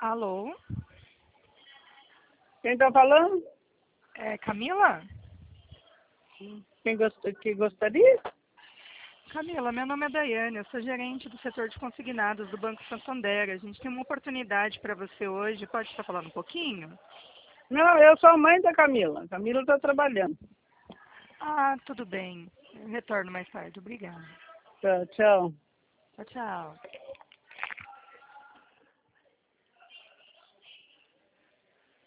Alô? Quem está falando? É Camila? Que gostaria? Camila, meu nome é Daiane, eu sou gerente do setor de consignados do Banco Santander. A gente tem uma oportunidade para você hoje. Pode estar falando um pouquinho? Não, eu sou a mãe da Camila. Camila está trabalhando. Ah, tudo bem. Eu retorno mais tarde. Obrigada. Tá, tchau. Tchau, tchau.